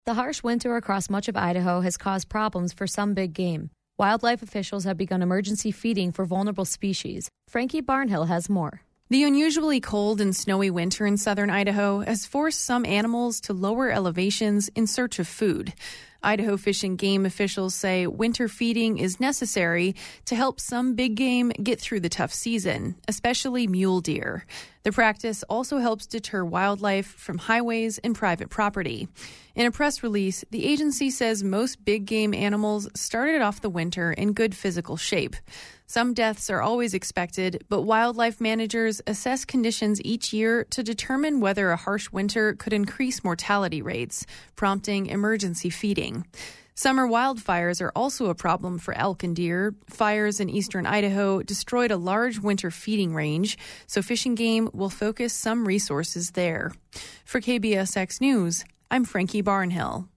The harsh winter across much of Idaho has caused problems for some big game. Wildlife officials have begun emergency feeding for vulnerable species. Frankie Barnhill has more. The unusually cold and snowy winter in southern Idaho has forced some animals to lower elevations in search of food. Idaho Fish and Game officials say winter feeding is necessary to help some big game get through the tough season, especially mule deer. The practice also helps deter wildlife from highways and private property. In a press release, the agency says most big game animals started off the winter in good physical shape. Some deaths are always expected, but wildlife managers assess conditions each year to determine whether a harsh winter could increase mortality rates, prompting emergency feeding. Summer wildfires are also a problem for elk and deer. Fires in eastern Idaho destroyed a large winter feeding range, so Fish and Game will focus some resources there. For KBSX News, I'm Frankie Barnhill.